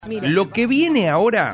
Mira. Lo que viene ahora,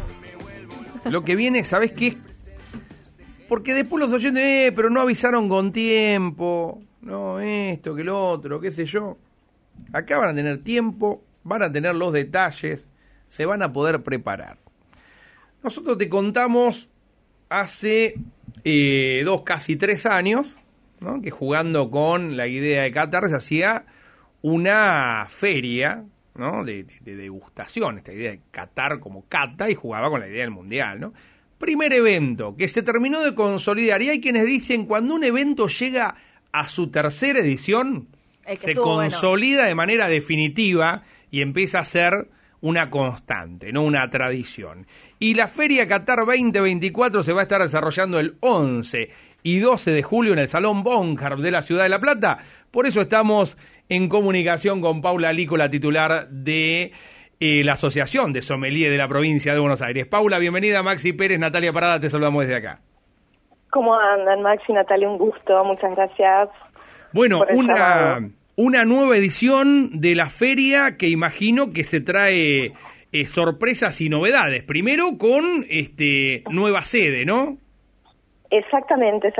lo que viene, ¿sabés qué? Porque después los oyentes, pero no avisaron con tiempo, no esto, que lo otro, qué sé yo. Acá van a tener tiempo, van a tener los detalles, se van a poder preparar. Nosotros te contamos hace casi 3 años, ¿no? Que jugando con la idea de Qatar se hacía una feria, ¿no? de degustación, esta idea de Qatar como cata, y jugaba con la idea del mundial, ¿no? Primer evento que se terminó de consolidar, y hay quienes dicen cuando un evento llega a su tercera edición se consolida de manera definitiva y empieza a ser una constante, no una tradición. Y la Feria Qatar 2024 se va a estar desarrollando el 11 y 12 de julio en el Salón Bonhart de la Ciudad de La Plata. Por eso estamos en comunicación con Paula Lico, la titular de la Asociación de Sommelier de la provincia de Buenos Aires. Paula, bienvenida. Maxi Pérez, Natalia Parada, te saludamos desde acá. ¿Cómo andan, Maxi y Natalia? Un gusto, muchas gracias. Bueno, una nueva edición de la feria que imagino que se trae sorpresas y novedades. Primero con nueva sede, ¿no? Exactamente.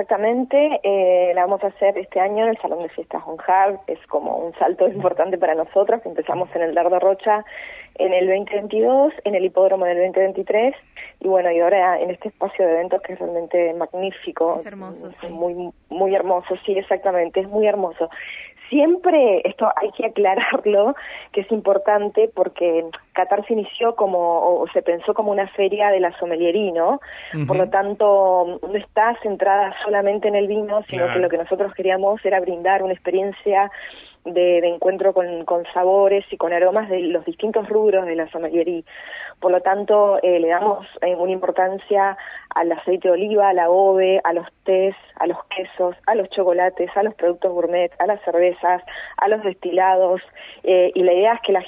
La vamos a hacer este año en el Salón de Fiestas Bonhart. Es como un salto importante para nosotros. Empezamos en el Dardo Rocha en el 2022, en el Hipódromo del 2023, y bueno, y ahora en este espacio de eventos que es realmente magnífico. Es hermoso, sí. Muy hermoso, sí, exactamente, es muy hermoso. Siempre, esto hay que aclararlo, que es importante porque Qatar se inició o se pensó como una feria de la sommeliería, ¿no? Uh-huh. Por lo tanto, no está centrada solamente en el vino, sino que lo que nosotros queríamos era brindar una experiencia de encuentro con sabores y con aromas de los distintos rubros de la sommeliería. Por lo tanto, le damos una importancia al aceite de oliva, a la ove, a los tés, a los quesos, a los chocolates, a los productos gourmet, a las cervezas, a los destilados, y la idea es que la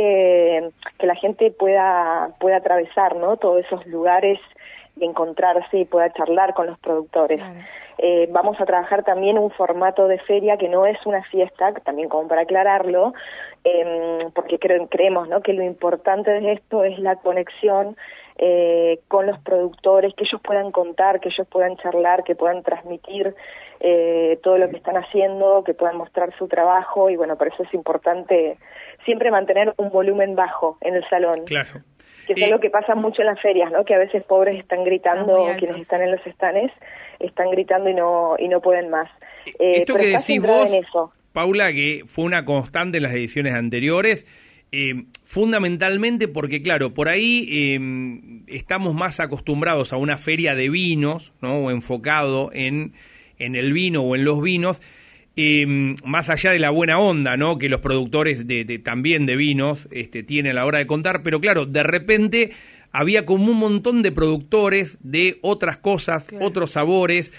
gente pueda atravesar, ¿no? Todos esos lugares y encontrarse y pueda charlar con los productores. Claro. Vamos a trabajar también un formato de feria que no es una fiesta, también como para aclararlo, porque creemos, ¿no? Que lo importante de esto es la conexión con los productores, que ellos puedan contar, que ellos puedan charlar, que puedan transmitir todo lo que están haciendo, que puedan mostrar su trabajo, y bueno, por eso es importante siempre mantener un volumen bajo en el salón. Claro. Que es algo que pasa mucho en las ferias, ¿no? Que a veces pobres están gritando, quienes están en los stands están gritando y no pueden más. Esto que decís vos, Paula, que fue una constante en las ediciones anteriores, fundamentalmente porque, claro, por ahí estamos más acostumbrados a una feria de vinos, ¿no? O enfocado en el vino o en los vinos, más allá de la buena onda, ¿no? Que los productores también de vinos tienen a la hora de contar, pero claro, de repente había como un montón de productores de otras cosas, claro, otros sabores,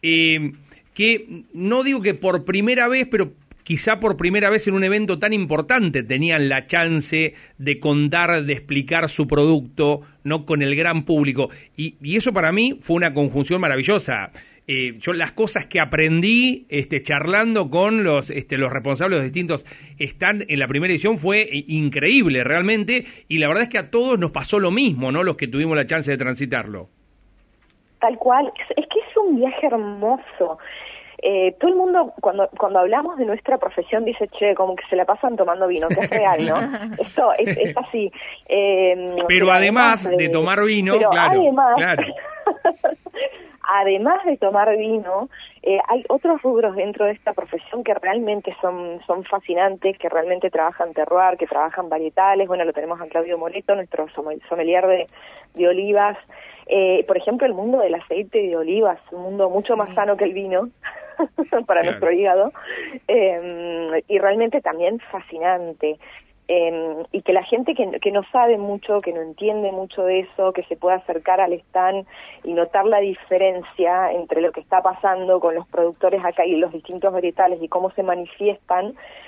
que no digo que por primera vez, pero quizá por primera vez en un evento tan importante tenían la chance de contar, de explicar su producto, no con el gran público, y eso para mí fue una conjunción maravillosa. Yo las cosas que aprendí charlando con los responsables de los distintos stands en la primera edición fue increíble realmente, y la verdad es que a todos nos pasó lo mismo, ¿no? Los que tuvimos la chance de transitarlo. Tal cual, es que es un viaje hermoso. Todo el mundo, cuando hablamos de nuestra profesión, dice, che, como que se la pasan tomando vino, que es real, ¿no? Esto es así. Pero además de tomar vino, claro. Además de tomar vino, hay otros rubros dentro de esta profesión que realmente son fascinantes, que realmente trabajan terroir, que trabajan varietales. Bueno, lo tenemos a Claudio Moreto, nuestro sommelier de olivas. Por ejemplo, el mundo del aceite de oliva es un mundo mucho más sano que el vino para nuestro hígado, y realmente también fascinante. Y que la gente que no sabe mucho, que no entiende mucho de eso, que se pueda acercar al stand y notar la diferencia entre lo que está pasando con los productores acá y los distintos varietales y cómo se manifiestan,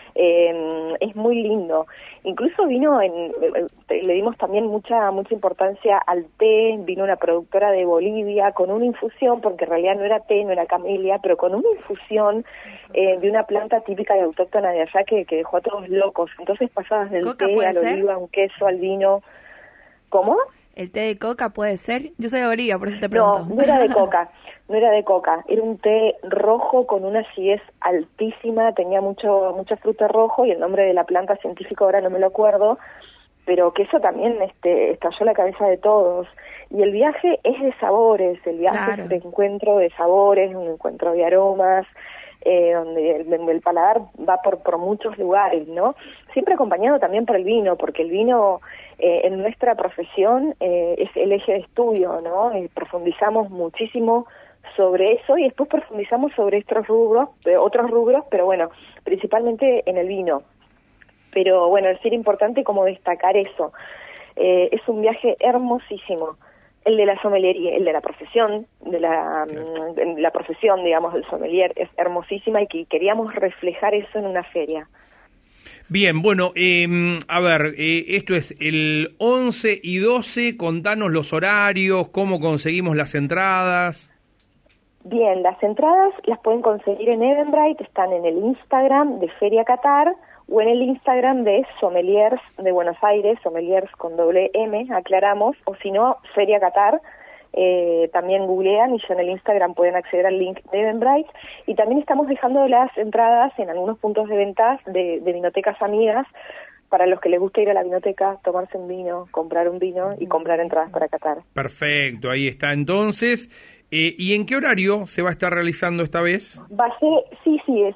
Es muy lindo. Incluso le dimos también mucha importancia al té. Vino una productora de Bolivia con una infusión, porque en realidad no era té, no era camelia, pero con una infusión de una planta típica y autóctona de allá que dejó a todos locos. Entonces pasabas del té al oliva, un queso, al vino. ¿Cómo? ¿El té de coca puede ser? Yo soy de Bolivia, por eso te pregunto. No, no era de coca, era un té rojo con una acidez altísima, tenía mucho fruto rojo, y el nombre de la planta científica ahora no me lo acuerdo, pero que eso también estalló la cabeza de todos. Y el viaje es de sabores, el viaje es de encuentro de sabores, un encuentro de aromas, donde el paladar va por muchos lugares, ¿no? Siempre acompañado también por el vino, porque el vino en nuestra profesión es el eje de estudio, ¿no? Profundizamos muchísimo sobre eso y después profundizamos sobre otros rubros, pero bueno, principalmente en el vino. Pero bueno, es importante como destacar eso. Es un viaje hermosísimo. El de la sommeliería, el de la profesión, la profesión, digamos, del sommelier es hermosísima, y que queríamos reflejar eso en una feria. Bien, bueno, a ver, esto es el 11 y 12, contanos los horarios, cómo conseguimos las entradas. Bien, las entradas las pueden conseguir en Eventbrite, están en el Instagram de Feria Qatar, o en el Instagram de Sommeliers de Buenos Aires, Sommeliers con doble M, aclaramos, o si no, Feria Qatar, también googlean, y ya en el Instagram pueden acceder al link de Eventbrite. Y también estamos dejando las entradas en algunos puntos de venta de vinotecas amigas, para los que les gusta ir a la vinoteca, tomarse un vino, comprar un vino y comprar entradas para Qatar. Perfecto, ahí está entonces. ¿Y en qué horario se va a estar realizando esta vez? Va a ser, sí, de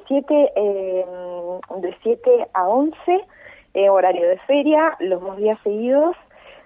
7 a 11, horario de feria, los 2 días seguidos,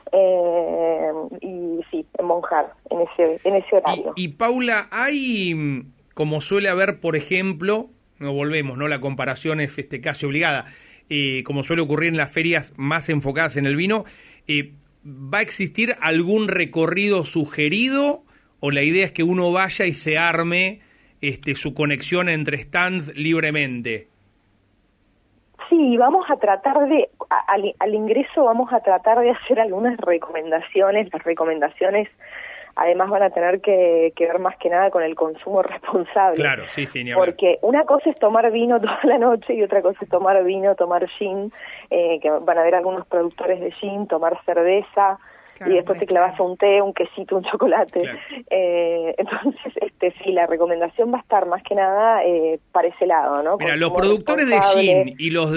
y sí, en Monjar, en ese horario. Y Paula, hay, como suele haber, por ejemplo, no volvemos, ¿no? La comparación es casi obligada, como suele ocurrir en las ferias más enfocadas en el vino, ¿va a existir algún recorrido sugerido, o la idea es que uno vaya y se arme su conexión entre stands libremente? Sí, vamos a tratar al ingreso vamos a tratar de hacer algunas recomendaciones. Las recomendaciones además van a tener que ver más que nada con el consumo responsable. Claro, sí, ni hablar. Porque una cosa es tomar vino toda la noche y otra cosa es tomar vino, tomar gin, que van a haber algunos productores de gin, tomar cerveza, claro, y después te clavas un té, un quesito, un chocolate. Claro. Entonces, sí, la recomendación va a estar más que nada para ese lado, ¿no? Mira, los productores de gin y los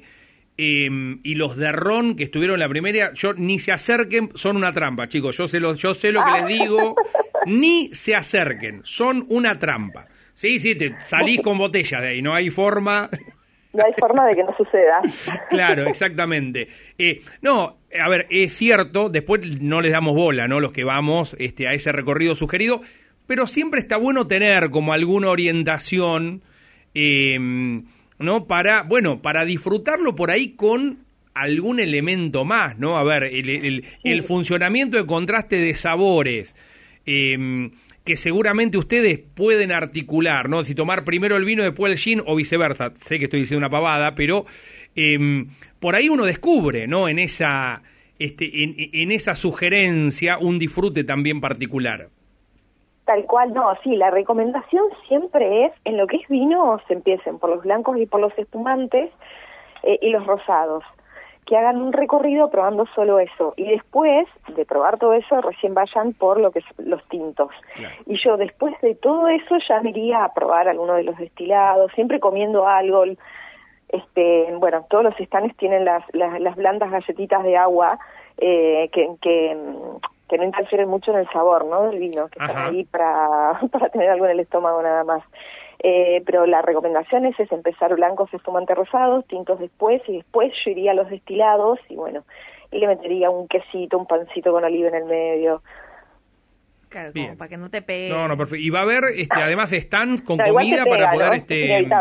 de ron que estuvieron en la primera, ni se acerquen, son una trampa, chicos. Yo sé lo que les digo, ni se acerquen, son una trampa. Sí, te salís con botella de ahí, no hay forma. No hay forma de que no suceda. Claro, exactamente. No, a ver, es cierto, después no les damos bola, ¿no? Los que vamos a ese recorrido sugerido, pero siempre está bueno tener como alguna orientación, ¿no? Para disfrutarlo por ahí con algún elemento más, ¿no? A ver, el funcionamiento de contraste de sabores, que seguramente ustedes pueden articular, ¿no? Si tomar primero el vino, después el gin, o viceversa. Sé que estoy diciendo una pavada, pero por ahí uno descubre, ¿no? En esa sugerencia un disfrute también particular. Tal cual, no, sí, la recomendación siempre es, en lo que es vino, se empiecen por los blancos y por los espumantes y los rosados, que hagan un recorrido probando solo eso, y después de probar todo eso, recién vayan por lo que es los tintos. Claro. Y yo después de todo eso ya me iría a probar alguno de los destilados, siempre comiendo algo. Bueno, todos los stands tienen las blandas galletitas de agua que no interfieren mucho en el sabor, ¿no? Del vino, que están ahí para tener algo en el estómago nada más. Pero la recomendación es empezar blancos, espumantes, rosados, tintos después, y después yo iría a los destilados y bueno, y le metería un quesito, un pancito con oliva en el medio. Claro, como para que no te pegue. No, perfecto. Y va a haber además stands con comida para poder ¿no? Inevitable.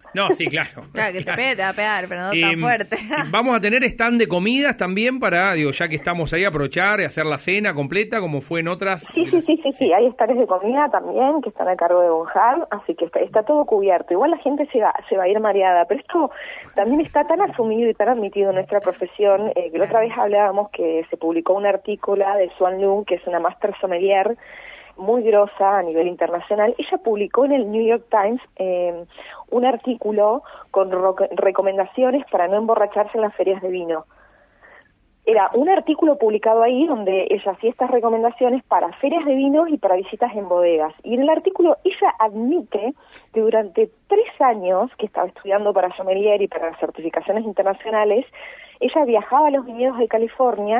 No, sí, claro. Claro, que te pegue, te va a pegar, pero no tan Em, fuerte. Vamos a tener stand de comidas también para, digo, ya que estamos ahí, aprovechar y hacer la cena completa, como fue en otras. Sí, hay stands de comida también que están a cargo de Bonjar, así que está todo cubierto. Igual la gente se va a ir mareada, pero esto también está tan asumido y tan admitido en nuestra profesión, que la otra vez hablábamos que se publicó un artículo de Suan Lung, que es una máster sommelier muy grosa a nivel internacional. Ella publicó en el New York Times un artículo con recomendaciones para no emborracharse en las ferias de vino. Era un artículo publicado ahí donde ella hacía estas recomendaciones para ferias de vinos y para visitas en bodegas. Y en el artículo ella admite que durante 3 años que estaba estudiando para sommelier y para las certificaciones internacionales, ella viajaba a los viñedos de California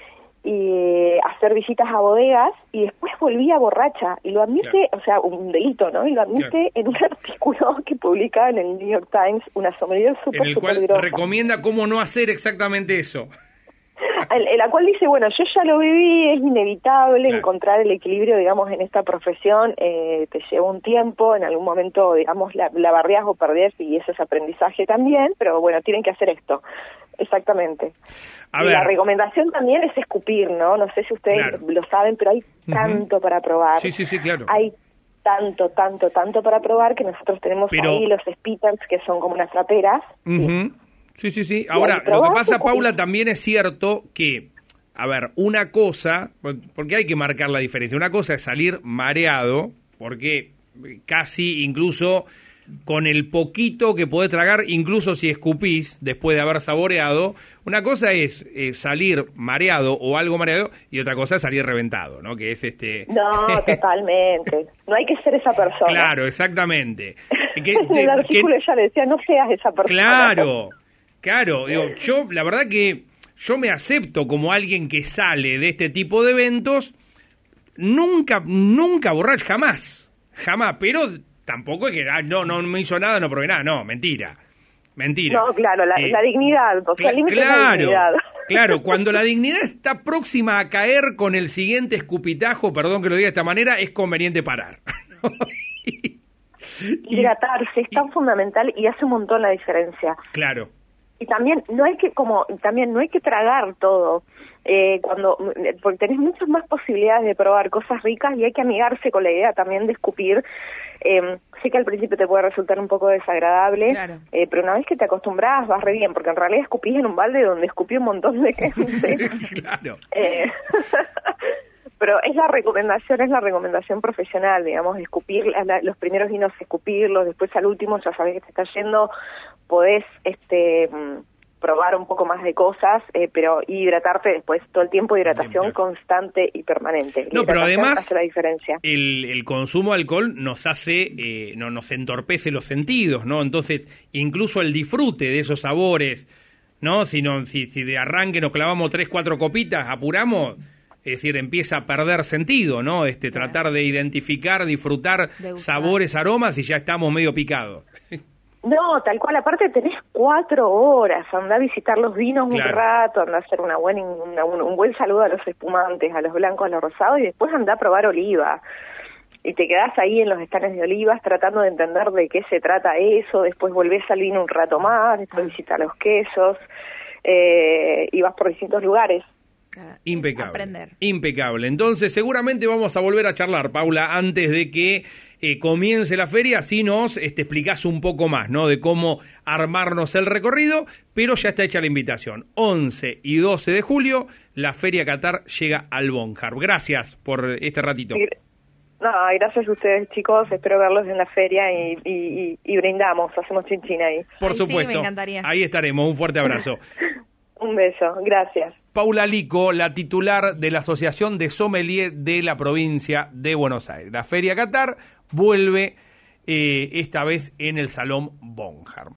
y hacer visitas a bodegas y después volvía borracha y lo admite, o sea, un delito, ¿no? Y lo admite en un artículo que publica en el New York Times, una sommelier En el cual grosa. recomienda cómo no hacer exactamente eso. En la cual dice, bueno, yo ya lo viví, es inevitable encontrar el equilibrio, digamos, en esta profesión, te lleva un tiempo, en algún momento, digamos, la barrías o perdés y eso es aprendizaje también, pero bueno, tienen que hacer esto, exactamente. Y la recomendación también es escupir, ¿no? No sé si ustedes lo saben, pero hay tanto para probar. Sí, claro. Hay tanto para probar que nosotros tenemos ahí los spitters, que son como unas traperas. Sí. Ahora, lo que pasa, Paula, también es cierto que, a ver, una cosa, porque hay que marcar la diferencia, una cosa es salir mareado, porque casi incluso con el poquito que podés tragar, incluso si escupís después de haber saboreado, una cosa es salir mareado o algo mareado y otra cosa es salir reventado, ¿no? Que es No, totalmente. No hay que ser esa persona. Claro, exactamente. En el artículo ella le decía, no seas esa persona. Claro, digo, yo la verdad que yo me acepto como alguien que sale de este tipo de eventos, nunca borracho, jamás, pero tampoco es que no me hizo nada, no probé nada, no, mentira. No, claro, la dignidad, o sea, el límite es la dignidad. Claro, cuando la dignidad está próxima a caer con el siguiente escupitajo, perdón que lo diga de esta manera, es conveniente parar. Hidratarse es tan fundamental y hace un montón la diferencia. Claro. Y también no hay que tragar todo, porque tenés muchas más posibilidades de probar cosas ricas y hay que amigarse con la idea también de escupir. Sé que al principio te puede resultar un poco desagradable, pero una vez que te acostumbras vas re bien, porque en realidad escupís en un balde donde escupí un montón de gente. Claro. Pero es la recomendación profesional, digamos, de escupir, los primeros vinos escupirlos, después al último ya sabés que te está yendo, podés probar un poco más de cosas, pero hidratarte después, todo el tiempo, hidratación constante y permanente. No, pero además hace la diferencia. El consumo de alcohol nos hace, nos entorpece los sentidos, ¿no? Entonces, incluso el disfrute de esos sabores, ¿no? Si de arranque nos clavamos 3, 4 copitas, apuramos, es decir, empieza a perder sentido, ¿no? Tratar de identificar, disfrutar sabores, aromas y ya estamos medio picados. No, tal cual, aparte tenés 4 horas, andá a visitar los vinos un rato, andá a hacer un buen saludo a los espumantes, a los blancos, a los rosados y después andá a probar oliva. Y te quedás ahí en los estanes de olivas tratando de entender de qué se trata eso, después volvés al vino un rato más, después visitas los quesos y vas por distintos lugares. Impecable. Aprender. Impecable. Entonces, seguramente vamos a volver a charlar, Paula, antes de que comience la feria, así nos explicás un poco más, ¿no? De cómo armarnos el recorrido, pero ya está hecha la invitación. 11 y 12 de julio, la Feria Qatar llega al Bonjar. Gracias por este ratito. No, gracias a ustedes, chicos. Espero verlos en la feria y brindamos, hacemos chinchín ahí. Por supuesto. Sí, me encantaría. Ahí estaremos. Un fuerte abrazo. Un beso, gracias. Paula Lico, la titular de la Asociación de Sommelier de la provincia de Buenos Aires. La Feria Qatar vuelve esta vez en el Salón Bonjar.